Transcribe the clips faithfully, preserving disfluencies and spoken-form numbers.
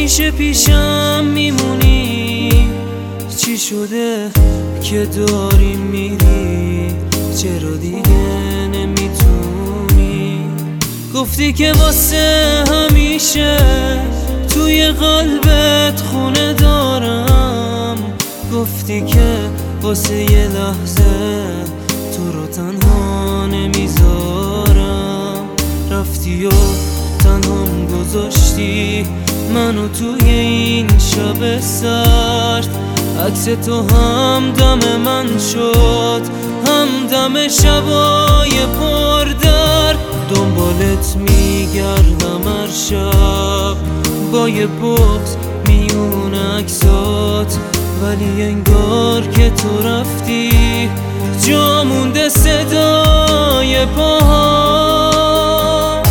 همیشه پیشم میمونی، چی شده که داری میری؟ چرا دیگه نمیتونی؟ گفتی که واسه همیشه توی قلبت خونه دارم، گفتی که واسه یه لحظه تو رو تنها نمیذارم. رفتی و تنهام گذاشتی منو توی این شب سرد، عکس تو هم دم من شد هم دم شبای پردرد. دنبالت میگردم هر شب با یه بغض میون عکسات، ولی انگار که تو رفتی جا مونده صدای پاهات.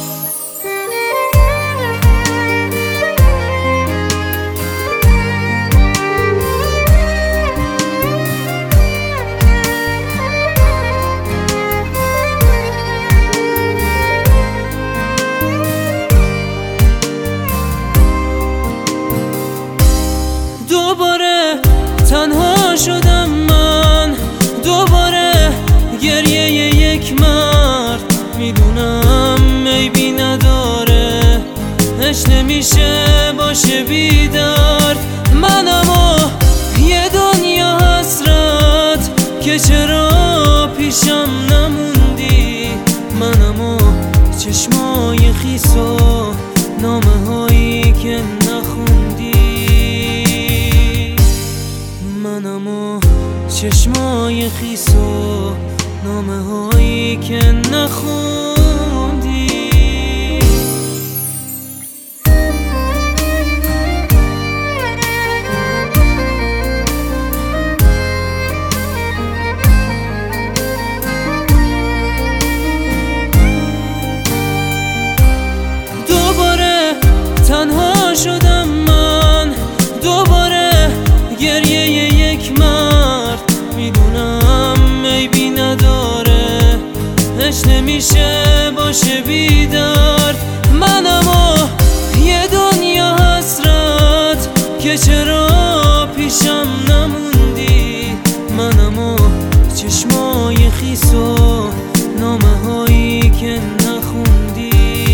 دوباره تنها شدم من، دوباره گریه یک مرد. میدونم عیبی نداره، اش نمیشه باشه بی درد. منم و یه دنیا حسرت که چرا پیشم نموندی. منم و چشمای خیس و نامه هایی که نخوندی. منم و چشمای خیس و نامه هایی که نخوندی. دوباره تنها شدم من، دوباره گریه یک مرد. میدونم عیبی نداره، اش نمیشه باشه بی درد. منم و یه دنیا حسرت که چرا پیشم نموندی. منم و چشمای خیس و نامه هایی که نخوندی.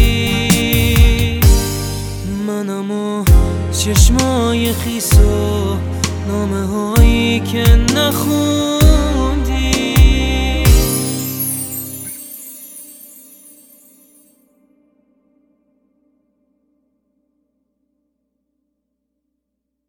منم و چشمای خیس و نامه هایی که نخوندی.